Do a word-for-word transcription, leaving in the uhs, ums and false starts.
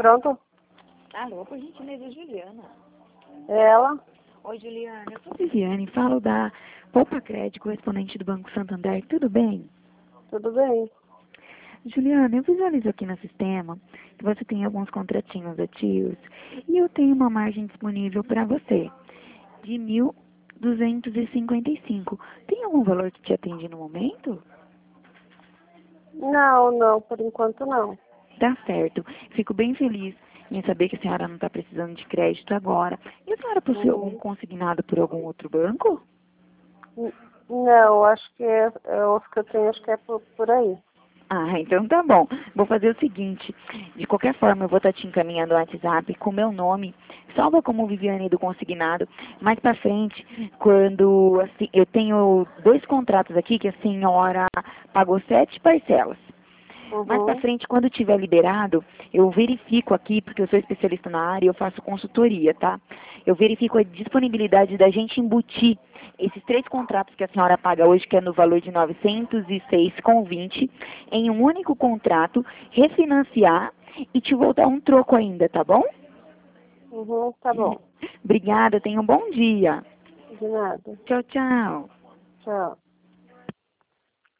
Pronto? Alô, por gentileza, Juliana. É ela? Oi, Juliana, eu sou Viviane, falo da Poupa Crédito, correspondente do Banco Santander, tudo bem? Tudo bem? Juliana, eu visualizo aqui no sistema que você tem alguns contratinhos ativos e eu tenho uma margem disponível para você de mil duzentos e cinquenta e cinco. Tem algum valor que te atende no momento? Não, não, por enquanto não. Tá certo. Fico bem feliz em saber que a senhora não está precisando de crédito agora. E a senhora possui algum Uhum. consignado por algum outro banco? N- Não, acho que é, é os que eu tenho, acho que é por, por aí. Ah, então tá bom. Vou fazer o seguinte, de qualquer forma eu vou estar te encaminhando o WhatsApp com meu nome, salva como Viviane do Consignado. Mais pra frente, quando assim, eu tenho dois contratos aqui que a senhora pagou sete parcelas. Mais pra Uhum. frente, quando tiver liberado, eu verifico aqui, porque eu sou especialista na área, eu faço consultoria, tá? Eu verifico a disponibilidade da gente embutir esses três contratos que a senhora paga hoje, que é no valor de novecentos e seis reais e vinte centavos, em um único contrato, refinanciar e te voltar um troco ainda, tá bom? Uhum, tá bom. Obrigada, tenha um bom dia. De nada. Tchau, tchau. Tchau.